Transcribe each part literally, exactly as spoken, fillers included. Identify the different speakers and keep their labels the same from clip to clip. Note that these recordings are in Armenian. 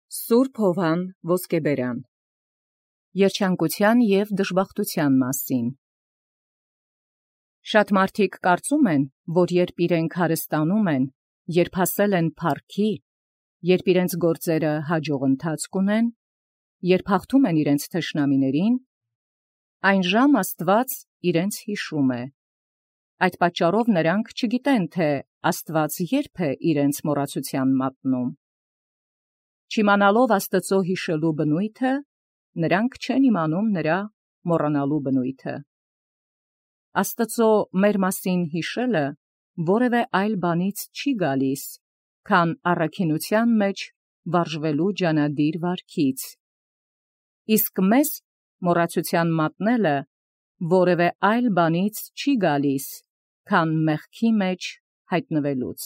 Speaker 1: Սուրբ Հովհան Ոսկեբերան Երջանկության և դժբախտության մասին։ Շատ մարդիկ կարծում են, որ երբ իրենք հարստանում են, երբ հասել են փառքի, երբ իրենց գործերը հաջող ընթացք ունեն, երբ հաղթում են իրենց թշնամիներին, այն ժամ Աստված իրենց հիշում է։ Այդ պատճառով նրանք չգիտեն, թե Աստված երբ է իրենց մոռացության մատնում։ Չիմանալով Աստծո հիշելու բնույթը, նրանք չեն իմանում նրա մոռանալու բնույթը։ Աստծո մեր մասին հիշելը որևէ այլ բանից չի գալիս, քան առաքինության մեջ վարժվելու ջանադիր վարքից։ Իսկ մեզ մոռացության մատնելը որևէ այլ բանից չի գալիս, քան մեղքի մեջ հայտնվելուց։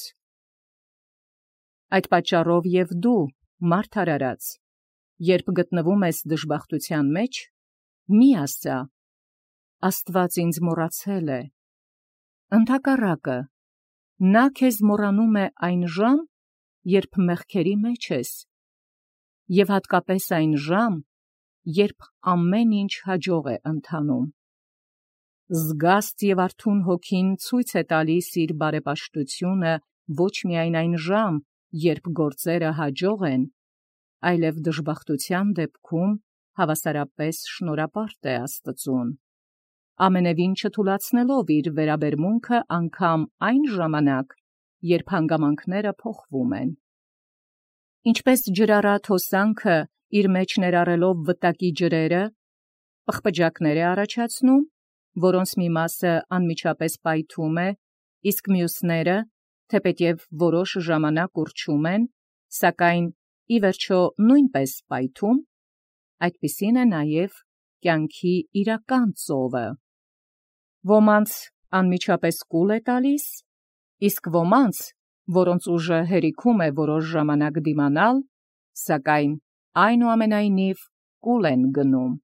Speaker 1: Այդ պատճառով և դու, մարդ արարած, երբ գտնվում ես դժբախտության մեջ, մի ասա. Աստված ինձ մոռացել է։ Ընդհակառակը, նա քեզ մոռանում է այն ժամ, երբ մեղքերի մեջ ես, և հատկապես այն ժամ, երբ ամեն ինչ հաջող է ընթանում։ Զգաստ և արթուն հոգին ցույց է տալիս իր բարեպաշտությունը ոչ միայն այն ժամ, երբ գործերը հաջող են, այլև դժբախտության դեպքում հավասարապես շնորհապարտ է Աստծուն, ամենևին չթուլացնելով իր վերաբերմունքը անգամ այն ժամանակ, երբ հանգամանքները փոխվում են։ Ինչպես ջրառատ հոսանքը իր մեջ ներառելով վտակի ջրերը, պղպջակներ է առաջացնում, որոնց մի մասը անմիջապես պայթում է, իսկ մյուսները, թեպետև որոշ ժամանակ ուռչում են, սակայն ի վերջո նույնպես պայթում, այդպիսին է նաև կյանքի իրական ծովը։ Ոմանց անմիջապես կուլ է տալիս, իսկ ոմանց, որոնց ուժը հերիքում է որոշ ժամանակ դիմանալ, սակայն այնուամենայնիվ կուլ են գնում։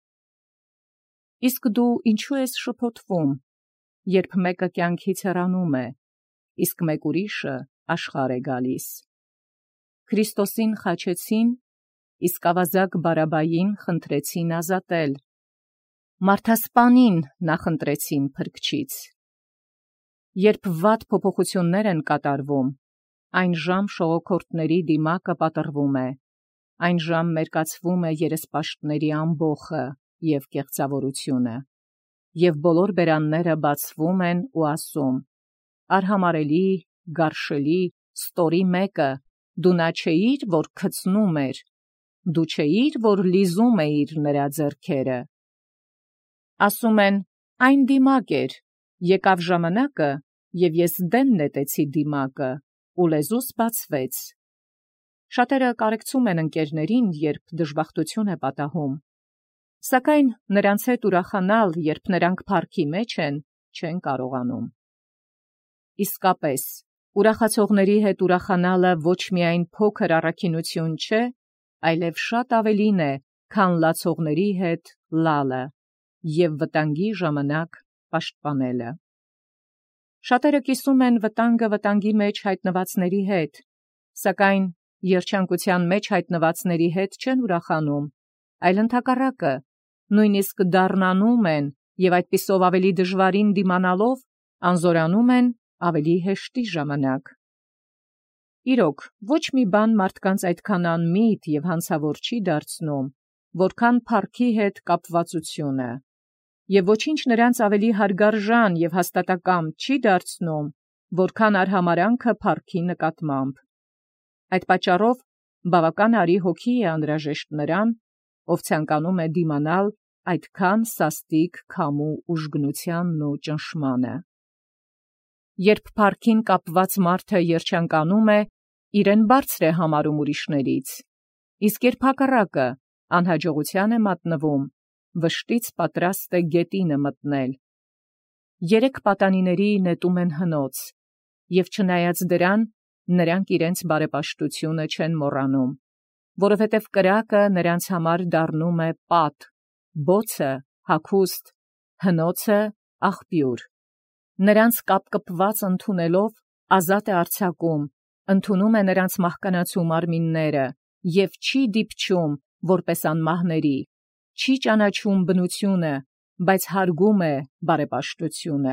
Speaker 1: Իսկ դու ինչու ես շփոթվում, երբ մեկը կյանքից հեռանում է, իսկ մեկ ուրիշը աշխարհ է գալիս։ Քրիստոսին խաչեցին, իսկ ավազակ Բարաբային խնդրեցին ազատել, մարդասպանին նախընտրեցին փրկչից։ Երբ վատ փոփոխություններ են կատարվում, այն ժամ շողոքորթների դիմակը պատռվում է, այն ժամ մերկացվում է երեսպաշտների ամբոխը և կեղծավորությունը, և բոլոր բերանները բացվում են ու ասում. «Արհամարելի, գարշելի, ստորի մեկը, դու նա չէիր, որ գցնում էր, դու չէիր, որ լիզում էիր նրա ձեռքերը»։ Ասում են. «Այն դիմակ էր, եկավ ժամանակը, և ես դեն նետեցի դիմակը, ու լեզուս բացվեց»։ Շատերը կարեկցում են ընկերներին, երբ դժբախտություն է պատահում, սակայն նրանց հետ ուրախանալ, երբ նրանք փառքի մեջ են, չեն կարողանում։ Իսկապես, ուրախացողների հետ ուրախանալը ոչ միայն փոքր առաքինություն չէ, այլև շատ ավելին է, քան լացողների հետ լալը և վտանգի ժամանակ պաշտպանելը։ Շատերը կիսում են վտանգը վտանգի մեջ հայտնվածների հետ, սակայն երջանկության մեջ հայտնվածների հետ չեն ուրախանում, այլ ընդհակառակը, նույնիսկ դառնանում են և այդպիսով ավելի դժվարին դիմանալով անզորանում են ավելի հեշտի ժամանակ։ Իրոք, ոչ մի բան մարդկանց այդքան անմիտ և հանցավոր չի դարձնում, որքան փառքի հետ կապվածությունը, և ոչինչ նրանց ավելի հարգարժան և հաստատակամ չի դարձնում, որքան արհամարհանքը փառքի նկատմամբ։ Այդ պատճառով բավական արի հոգի է անհրաժեշտ նրան, ով ցանկանում է դիմանալ այդքան սաստիկ քամու ուժգնությանն ու ճնշմանը։ Երբ փառքին կապված մարդը երջանկանում է, իրեն բարձր է համարում ուրիշներից, իսկ երբ հակառակը անհաջողության է մատնվում, վշտից պատրաստ է գետինը մտնել։ Երեք պատանիների նետում են հնոց, և չնայած դրան, նրանք իրենց բարեպաշտությունը չեն մոռանում, որովհետև կրակը նրանց համար դառնում է պատ, բոցը հագուստ, հնոցը աղբյուր։ Նրանց կապկպված ընդունելով ազատ է արձակում, ընդունում է նրանց մահկանացու մարմինները եւ չի դիպչում որպես անմահների, չի ճանաչում բնությունը, բայց հարգում է բարեպաշտությունը։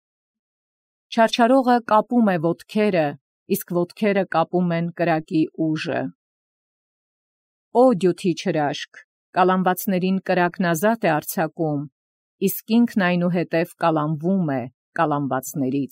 Speaker 1: Չարչարողը կապում է ոտքերը, իսկ ոտքերը կապում են կրակի ուժը։ Օ դյութի չրաշք, կալանվածներին կրակն ազատ է արձակում, իսկ ինքն այնուհետև կալանվում է կալանվածներից։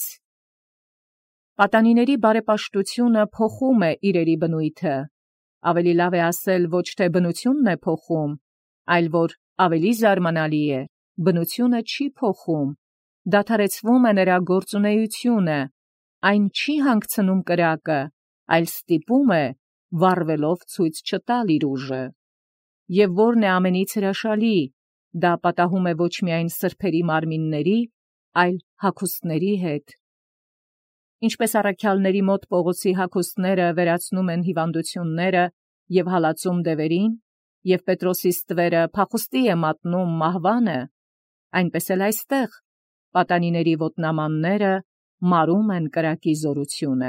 Speaker 1: Պատանիների բարեպաշտությունը փոխում է իրերի բնույթը, ավելի լավ է ասել ոչ թե բնությունն է փոխում, այլ որ ավելի զարմանալի է, բնությունը չի փոխում, դադարեցվում է նրա գործունեությունը, այն չի հանգցնում կրակը, այլ ստիպում է, վառվելով ցույց չտալ իր ուժը։ Եվ որն է ամենից հրաշալի, դա պատահում է ոչ միայն սրբերի մարմինների, այլ հագուստների հետ։ Ինչպես առաքյալների մոտ Պողոսի հագուստները վերացնում են հիվանդությունները և հալածում դևերին, և Պետրոսի ստվերը փախուստի է մատնում մահվանը, այնպես էլ այստեղ պատանիների ոտնամանները մարում են կրակի զորությունը։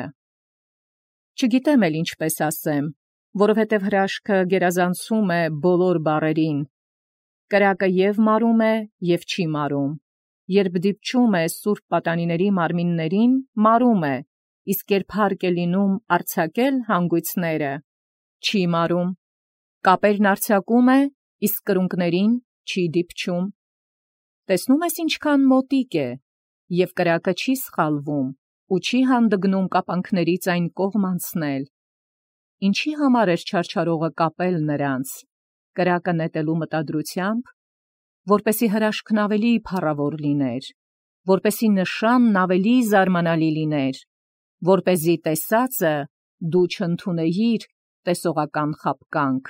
Speaker 1: Չգիտեմ էլ ինչպես ասեմ, որովհետև հրաշքը գերազանցում է բոլոր բառերին։ Կրակը և մարում է, և չի մարում։ Երբ դիպչում է սուրբ պատանիների մարմիններին, մարում է, իսկ երբ հարկ է լինում արձակել հանգույցները, չի մարում։ Կապերն արձակում է, իսկ կրունկներին չի դիպչում։ Տեսնում ես ինչքան մոտիկ է, և կրակը չի սխալվում, ու չի հանդգնում կապանքներից այն կողմ անցնել։ Ինչի համար էր չարչարողը կապել նրանց, կրակը նետելու մտադրությամբ, որպեսի հրաշքն ավելի փառավոր լիներ, որպեսի նշանն ավելի զարմանալի լիներ, որպեսզի տեսածը դու չընդունեիր տեսողական խաբկանք։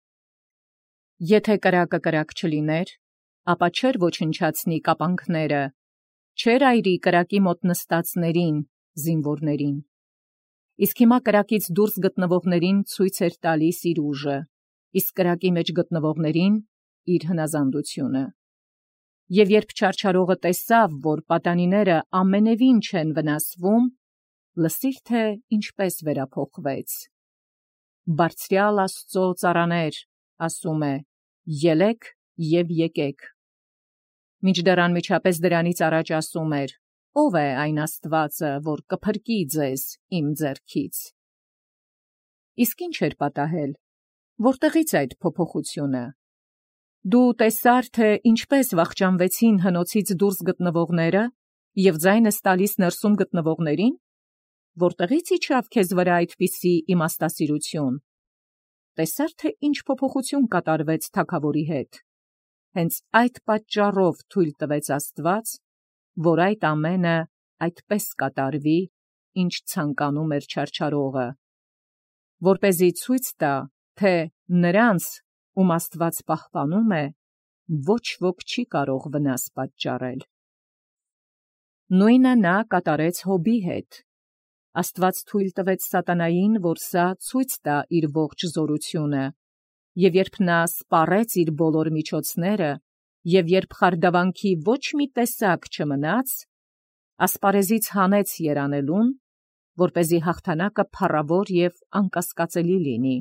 Speaker 1: Եթե կրակը կրակ չլիներ, ապա չէր ոչնչացնի կապանքները, չէր այրի կրակի մոտ նստածներին, զինվորներին։ Իսկ հիմա կրակից դուրս գտնվողներին ցույց էր տալիս իր ուժը, իսկ կրակի մեջ գտնվողներին իր հնազանդությունը։ Եվ երբ չարչարողը տեսավ, որ պատանիները ամենևին չեն վնասվում, լսիր թե ինչպես վերափոխվեց։ Բարձրյալ Աստծո ծառաներ, ասում է, ելեք և եկեք։ Մինչդեռ անմիջապես դրանից առաջ ասում էր. ով է այն Աստվածը, որ կփրկի ձեզ իմ ձեռքից։ Իսկ ինչ էր պատահել, որտեղից այդ փոփոխությունը։ Դու տեսար, թե ինչպես վախճանվեցին հնոցից դուրս գտնվողները և ձայնս տալիս ներսում գտնվողներին, որտեղից իջավ քեզ վրա այդպիսի իմաստասիրություն։ Տեսար, թե ինչ փոփոխություն կատարվեց թագավորի հետ։ Հենց այդ պատճառով թույլ տվեց Աստված, որ այդ ամենը այդպես կատարվի, ինչ ցանկանում էր չարչարողը, որպեսզի ցույց տա, թե նրանց, ում Աստված պահպանում է, ոչ ոք չի կարող վնաս պատճառել։ Նույնը նա կատարեց Հոբի հետ։ Աստված թույլ տվեց սատանային, որ սա ցույց տա իր ողջ զորությունը, և երբ նա սպառեց իր բոլոր միջոցները, և երբ խարդավանքի ոչ մի տեսակ չմնաց, ասպարեզից հանեց երանելուն, որպեսզի հաղթանակը փառավոր և անկասկածելի լինի։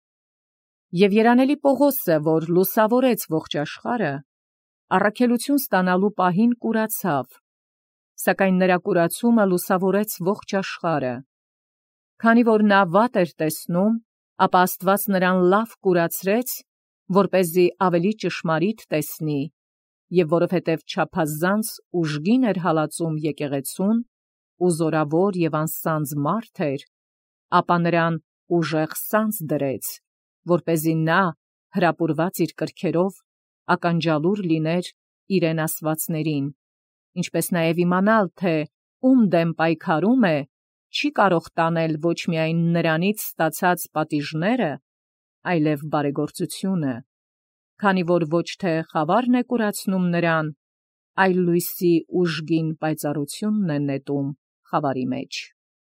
Speaker 1: Եվ երանելի Պողոսը, որ լուսավորեց ողջ աշխարհը, առաքելություն ստանալու պահին կուրացավ, սակայն նրա կուրացումը լուսավորեց ողջ աշխարհը։ Քանի որ նա վատ էր տեսնում, ապա Աստված նրան լավ կուրացրեց, որպեսզի ավելի ճշմարիտ տեսնի, և որովհետև չափազանց ուժգին էր հալածում եկեղեցուն, ու զորավոր և անսանձ մարդ էր, ապա նրան ուժեղ սանձ դրեց, որպեսզի նա, հրապուրված իր կրքերով, ականջալուր լիներ իրեն ասվածներին, ինչպես նաև իմանալ, թե ում դեմ պայքարում է, չի կարող տանել ոչ միայն նրանից ստացած պատիժները, այլև բարեգործությունը, քանի որ ոչ թե խավարն է կուրացնում նրան, այլ լույսի ուժգին պայծառությունն է նետում խավարի մեջ։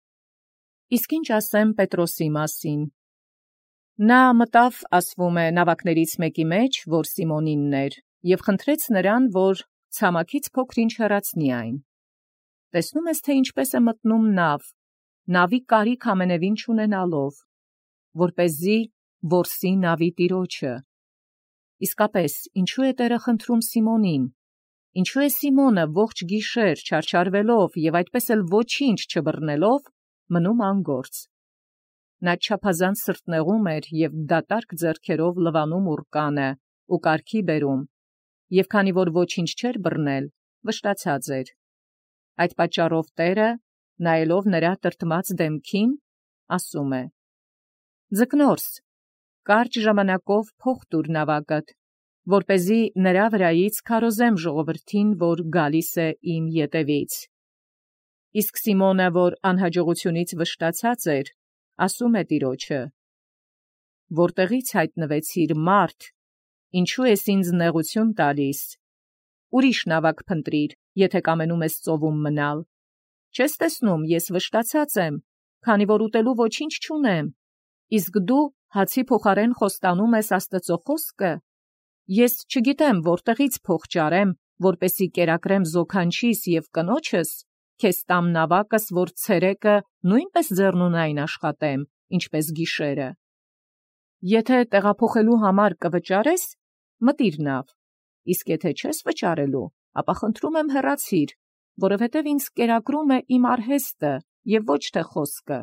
Speaker 1: Իսկ ինչ ասեմ Պետրոսի մասին։ Նա մտավ, ասվում է, նավակներից մեկի մեջ, որ Սիմոնինն էր, և խնդրեց նրան, որ ցամաքից փոքր-ինչ հեռացնի այն։ Տեսնում ես, թե ինչպես է մտնում նավ, նավի կարիք ամենևին չունենալով, որպեսզի որսի նավի տիրոջը։ Իսկապես, ինչու է Տերը խնդրում Սիմոնին։ Ինչու է Սիմոնը ողջ գիշեր չարչարվելով և այդպես էլ ոչինչ չբռնելով մնում անգործ։ Նա չափազանց սրտնեղում էր և դատարկ ձեռքերով լվանում ուռկանը ու կարգի բերում, և քանի որ ոչինչ չէր բռնել, վշտացած էր։ Այդ պատճառով Տերը, նայելով նրա տրտմած դեմքին, ասում է. «Ձկնորս, կարճ ժամանակով փող տուր նավակդ, որպեսզի նրա վրայից քարոզեմ ժողովրդին, որ գալիս է իմ ետևից»։ Իսկ Սիմոնը, որ անհաջողությունից վշտացած էր, ասում է Տիրոջը. «Որտեղից հայտնվեցիր, մարդ, ինչու ես ինձ նեղություն տալիս։ Ուրիշ նավակ փնտրիր, եթե կամենում ես ծովում մնալ։ Չես տեսնում, ես վշտացած եմ, քանի որ ուտելու ոչինչ չունեմ, իսկ դու հացի փոխարեն խոստանում ես Աստծո խոսքը։ Ես չգիտեմ որտեղից փող ճարեմ, որպեսզի կերակրեմ զոքանչիս և կնոջս, քեզ տամ նավակս, որ ցերեկը նույնպես ձեռնունայն աշխատեմ, ինչպես գիշերը։ Եթե տեղափոխելու համար կվճարես, մտիր նավ, իսկ եթե չես վճարելու, ապա խնդրում եմ հեռացիր, որովհետև ինձ կերակրում է իմ արհեստը և ոչ թե խոսքը։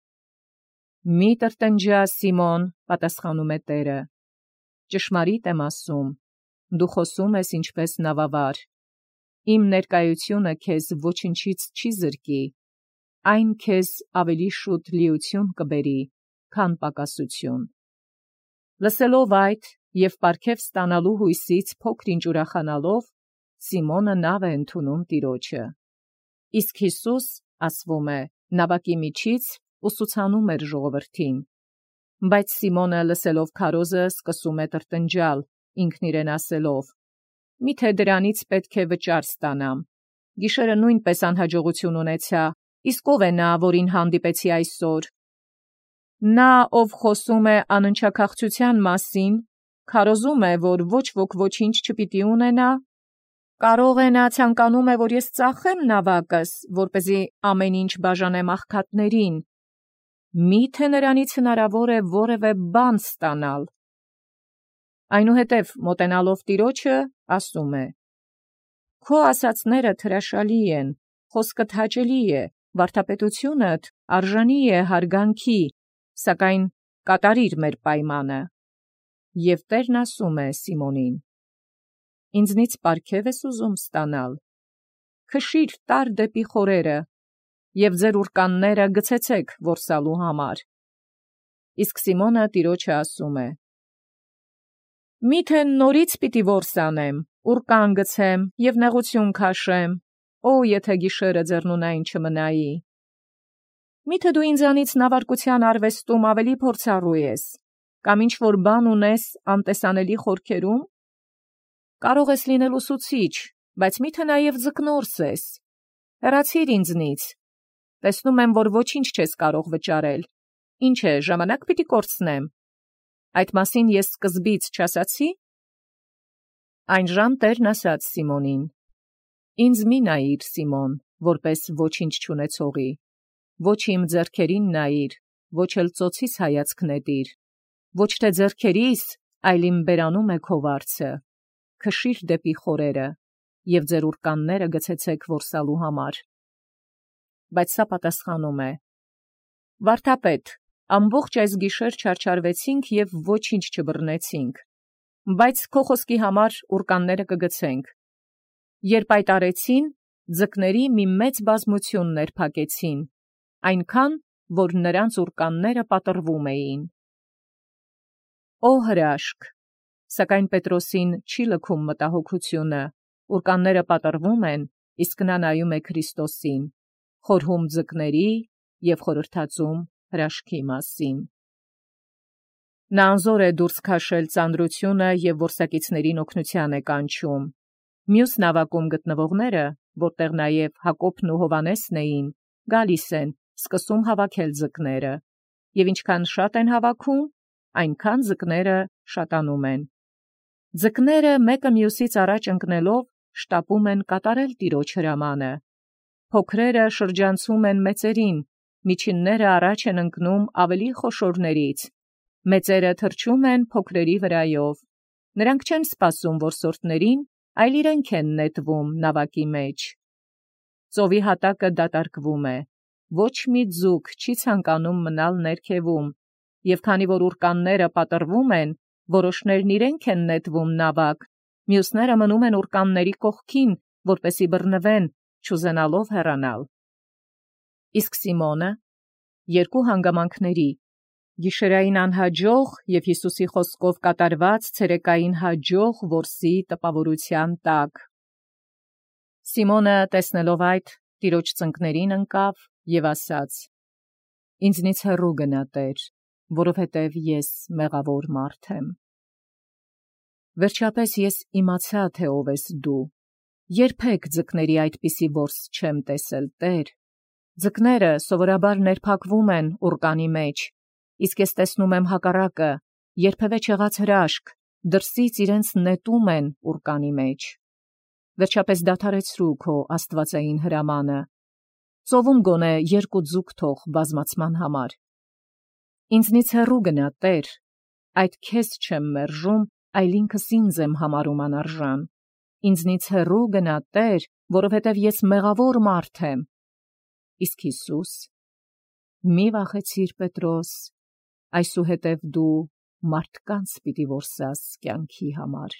Speaker 1: Մի տրտնջա, Սիմոն, պատասխանում է Տերը, ճշմարիտ եմ ասում, դու խոսում ես ինչպես նավավար։ Իմ ներկայությունը քեզ ոչնչից չի զրկի, այն քեզ ավելի շուտ լիություն կբերի, քան պակասություն։ Լսելով այդ և պարգև ստանալու հույսից փոքր-ինչ ուրախանալով, Սիմոնը նավ է ընդունում Տիրոջը։ Իսկ Հիսուս, ասվում է, նավակի միջից ուսուցանում էր ժողովրդին։ Բայց Սիմոնը, լսելով քարոզը, սկսում է տրտնջալ, ինքն իրեն ասելով. «Միթե դրանից պետք է վճար ստանամ։ Գիշերը նույնպես անհաջողություն ունեցա, իսկ ով է նա, որին հանդիպեցի այսօր։ Նա, ով խոսում է անընչաքաղցության մասին, քարոզում է, որ ոչ ոք ոչինչ չպիտի ունենա։ Կարող է նա ցանկանում է, որ ես ծախեմ նավակս, որպեսզի ամեն ինչ բաժանեմ աղքատներին։ Մի՞թե նրանից հնարավոր է որևէ բան ստանալ»։ Այնուհետև մոտենալով Տիրոջը, ասում է. «Քո ասացները հրաշալի են, խոսքդ հաճելի է, վարդապետությունդ արժանի է հարգանքի, սակայն կատարիր մեր պայմանը»։ Եվ Տերն ասում է Սիմոնին. «Ինձնից պարգև ես ուզում ստանալ։ Քշի՛ր տար դեպի խորերը և ձեր ուռկանները գցեցեք որսալու համար»։ Իսկ Սիմոնը Տիրոջը ասում է. «Մի՞թե նորից պիտի որս անեմ, ուռկան գցեմ և նեղություն քաշեմ, օ՜, եթե գիշերը ձեռնունայն չմնայի։ Մի՞թե դու ինձանից նավարկության արվեստում ավելի փորձառու ես, կամ ինչ-որ բան ունես անտեսանելի խորքերում։ Կարող ես լինել ուսուցիչ, բայց մի՞թե նաև ձկնորս ես։ Հեռացիր ինձնից. տեսնում եմ, որ ոչինչ չես կարող վճարել։ Ինչ է, ժամանակ պիտի կորցնեմ։ Այդ մասին ես սկզբից չասացի՞։ Այնժամ Տերն ասաց Սիմոնին. «Ինձ մի նայիր, Սիմոն, որպես ոչինչ չունեցողի, ոչ իմ ձեռքերին նայիր, ոչ էլ ծոցիս հայացք նետիր, ոչ թե ձեռքերիս, այլ իմ բերանու է քո վարձը։ Քշի՛ր դեպի խորերը և ձեր ուռկանները գցեցեք որսալու համար»։ Բայց սա պատասխանում է. «Վարդապետ, ամբողջ այս գիշեր չարչարվեցինք և ոչինչ չբռնեցինք, բայց քո խոսքի համար ուռկանները կգցենք։ Երբ այդ արեցին, ձկների մի մեծ բազմություն ներփակեցին, այնքան, որ նրանց ուռկանները պատռվում էին»։ Օ հրաշք. սակայն Պետրոսին չի լքում մտահոգությունը, ուռկանները պատռվում են, իսկ նա նայում է Քրիստոսին, խորհում ձկների և խորհրդածում հրաշքի մասին։ Նա անզոր է դուրս քաշել ծանրությունը և որսակիցներին օգնության է կանչում։ Մյուս նավակում գտնվողները, որտեղ նաև Հակոբն ու Հովհաննեսն էին, գալիս են, սկսում հավաքել ձկները, և ինչքան շատ են հավաքում, այնքան ձկները շատանում են։ Ձկները մեկը մյուսից առաջ ընկնելով շտապում են կատարել Տիրոջ հրամանը։ Փոքրերը շրջանցում են մեծերին, միջինները առաջ են ընկնում ավելի խոշորներից, մեծերը թրջում են փոքրերի վրայով, նրանք չեն սպասում որսորդներին, այլ իրենք են նետվում նավակի մեջ։ Ծովի հատակը դատարկվում է, ոչ մի ձուկ չի ցանկանում մնալ ներքևում, և քանի որ ուռկանները պատռվում են, որոշներն իրենք են նետվում նավակ, մյուսները մնում են ուռկանների կողքին, որպեսզի բռնվեն, չուզենալով հեռանալ։ Իսկ Սիմոնը երկու հանգամանքների, գիշերային անհաջող և Հիսուսի խոսքով կատարված ցերեկային հաջող որսի տպավորության տակ։ Սիմոնը տեսնելով այդ, տիրոջ ծնկներին ընկավ և ասաց. «Ինձնից հեռու գնա, Տեր, որովհետև ես մեղավոր մարդ եմ»։ Վերջապես ես իմացա, թե ով ես դու։ Երբեք ձկների այդպիսի որս չեմ տեսել, Տեր։ Ձկները սովորաբար ներփակվում են ուռկանի մեջ, իսկ ես տեսնում եմ հակառակը, երբևէ չեղած հրաշք, դրսից իրենց նետում են ուռկանի մեջ։ Վերջապես դադարեցրու քո աստվածային հրամանը, ծովում գոնե երկու ձուկ թող բազմացման համար։ Ինձնից հեռու գնա, Տեր, այդ քեզ չեմ մերժում, այլ ինքս ինձ եմ համարում անարժան։ Ինձնից հեռու գնա, Տեր, որովհետև ես մեղավոր մարդ եմ։ Իսկ Հիսուս. «Մի վախեցիր, Պետրոս, այսուհետև դու մարդկանց պիտի որսաս կյանքի համար»։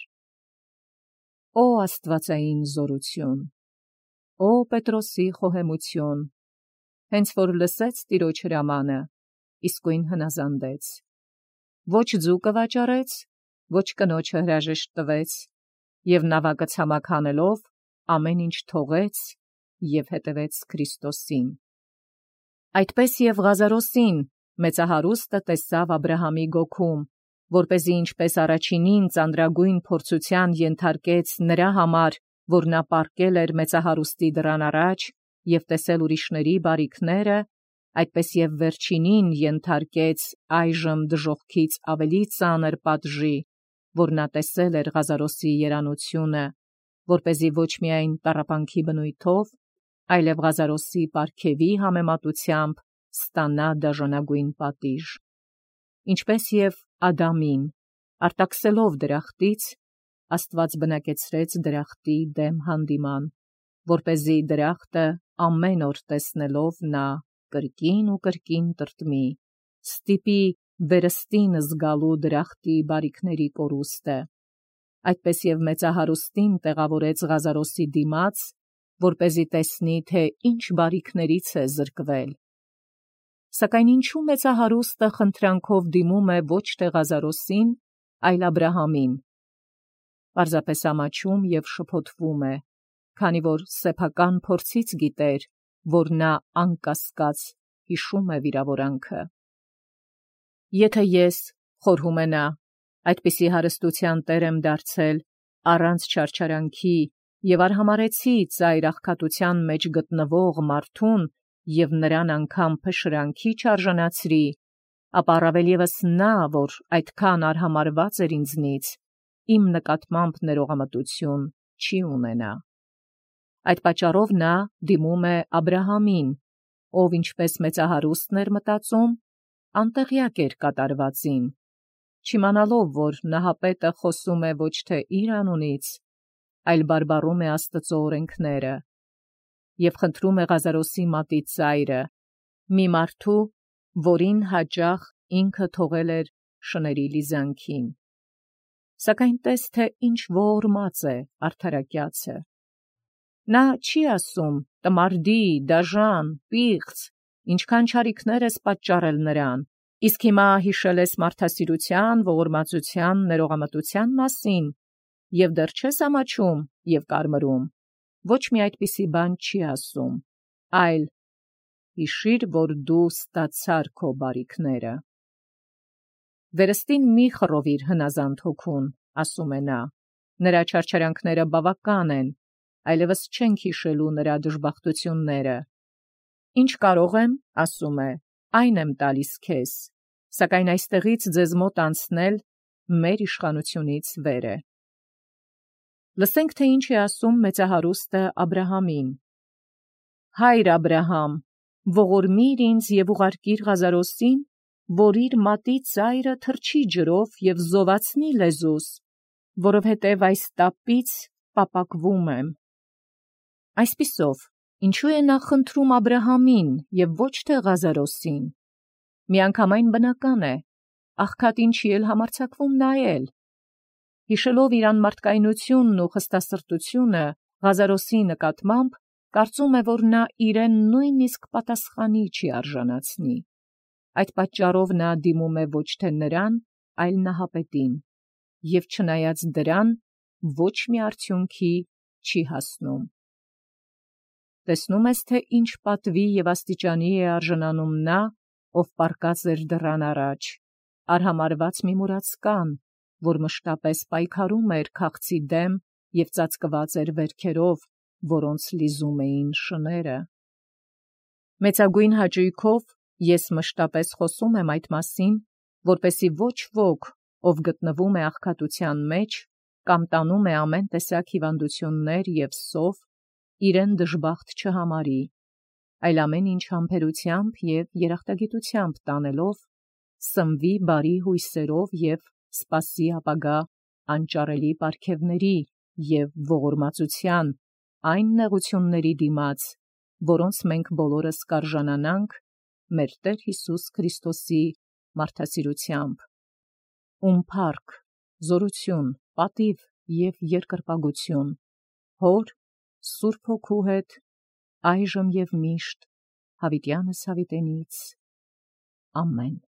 Speaker 1: Օ աստվածային զորություն, օ Պետրոսի խոհեմություն, հենց որ լսեց տիրոջ հրամանը, իսկույն հնազանդեց, ոչ ձուկը վաճառեց, ոչ կնոջը հրաժեշտ տվեց, և նավակը ցամաք հանելով, ամեն ինչ թողեց և հետևեց Քրիստոսին։ Այդպես և Ղազարոսին մեծահարուստը տեսավ Աբրահամի գոգում, որպեսզի ինչպես առաջինին ծանրագույն փորձության ենթարկեց նրա համար, որ նա պառկել էր մեծահարուստի դռան առաջ և տեսել ուրիշների բարիքները, այդպես և վերջինին ենթարկեց այժմ դժոխքից ավելի ծանր պատժի, որ նա տեսել էր Ղազարոսի երանությունը, որպեսզի ոչ միայն տառապանքի բնույթով, այլև Ղազարոսի պարգևի համեմատությամբ ստանա դաժանագույն պատիժ։ Ինչպես և Ադամին, արտաքսելով դրախտից, Աստված բնակեցրեց դրախտի դեմ հանդիման, որպեսզի դրախտը ամեն օր տեսնելով նա կրկին ու կրկին տրտմի, ստիպի վերստին զգալու դրախտի բարիքների կորուստը։ Այդպես և մեծահարուստին տեղավորեց Ղազարոսի դիմաց, որպեսզի տեսնի, թե ինչ բարիքներից է զրկվել։ Սակայն ինչու մեծահարուստը խնդրանքով դիմում է ոչ թե Ղազարոսին, այլ Աբրահամին։ Պարզապես ամաչում և շփոթվում է, քանի որ սեփական փորձից գիտեր, որ նա անկասկած հիշում է վիրավորանքը։ Եթե ես, խորհում է նա, այդպիսի հարստության տեր եմ դարձել, առանց չարչարանքի, և արհամարհեցի ծայր աղքատության մեջ գտնվող մարդուն և նրան անգամ փշրանքի չարժանացրի, ապա առավել ևս նա, որ այդքան արհամարհված էր ինձնից, իմ նկատմամբ ներողամտություն չի ունենա։ Այդ պատճառով նա դիմում է Աբրահամին, ով ինչպես մեծահարուստն էր մտածում, անտեղյակ էր կատարվածին, չիմանալով, որ նահապետը խոսում է ոչ թե իր անունից, այլ բարբառում է Աստծո օրենքները, և խնդրում է Ղազարոսի մատի ծայրը, մի մարդու, որին հաճախ ինքը թողել էր շների լիզանքին։ Սակայն տես, թե ինչ ողորմած է արդարակյացը։ Նա չի ասում. «Տմարդի, դաժան, պիղծ, ինչքան չարիքներ ես պատճառել նրան, իսկ հիմա հիշել ես մարդասիրության, ողորմածության, ներողամտության մասին, և դեռ չես ամաչում և կարմրում»։ Ոչ մի այդպիսի բան չի ասում, այլ հիշիր, որ դու ստացար քո բարիքները։ Վերստին մի խռովիր հնազանդ հոգուն, ասում է նա, նրա չարչարանքները բավական են, այլևս չենք հիշելու նրա դժբախտությունները։ Ինչ կարող եմ, ասում է, այն եմ տալիս քեզ, սակայն այստեղից ձեզ մոտ անցնել մեր իշխանությունից վեր է։ Լսենք, թե ինչ է ասում մեծահարուստը Աբրահամին. «Հայր Աբրահամ, ողորմիր ինձ և ուղարկիր Ղազարոսին, որ իր մատի ծայրը թրջի ջրով և զովացնի լեզուս, որովհետև այս տապից պապակվում եմ։ Այսպիսով, ինչու է նա խնդրում Աբրահամին և ոչ թե Ղազարոսին։ Միանգամայն բնական է, աղքատին չի էլ համարձակվում նայել։ Հիշելով իր անմարդկայնությունն ու խստասրտությունը Ղազարոսի նկատմամբ, կարծում է, որ նա իրեն նույնիսկ պատասխանի չի արժանացնի։ Այդ պատճառով նա դիմում է ոչ թե նրան, այլ Նահապետին, և չնայած դրան, ոչ մի արդյունքի չի հասնում։ Տեսնում ես, թե ինչ պատվի և աստիճանի է արժանանում նա, ով պառկած էր դռան առաջ, արհամարհված մի մուրացկան, որ մշտապես պայքարում էր քաղցի դեմ և ծածկված էր վերքերով, որոնց լիզում էին շները։ Մեծագույն հաճույքով ես մշտապես խոսում եմ այդ մասին, որպեսզի ոչ ոք, ով գտնվում է աղքատության մեջ, կամ տանում է ամեն տեսակ հիվանդություններ և սով, իրեն դժբախտ չհամարի, այլ ամեն ինչ համբերությամբ և երախտագիտությամբ տանելով, սնվի բարի հույսերով և սպասի ապագա անճարելի պարգևների և ողորմածության այն նեղությունների դիմաց, որոնց մենք բոլորս կարժանանանք մեր Տեր Հիսուս Քրիստոսի մարդասիրությամբ, ում փառք, զորություն, պատիվ և երկրպագություն Հոր, Սուրբ Հոգու հետ այժմ և միշտ, հավիտյանս հավիտենից։ Ամեն։